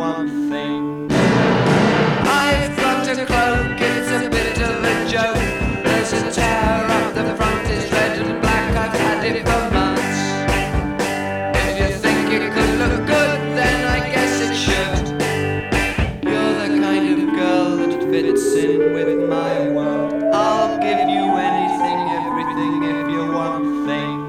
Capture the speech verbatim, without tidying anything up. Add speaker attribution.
Speaker 1: one thing. I've got a cloak, it's a bit of a joke. There's a tear up the front, it's red and black, I've had it for months. If you think it could look good, then I guess it should. You're the kind of girl that fits in with my world. I'll give you anything, everything if you want things.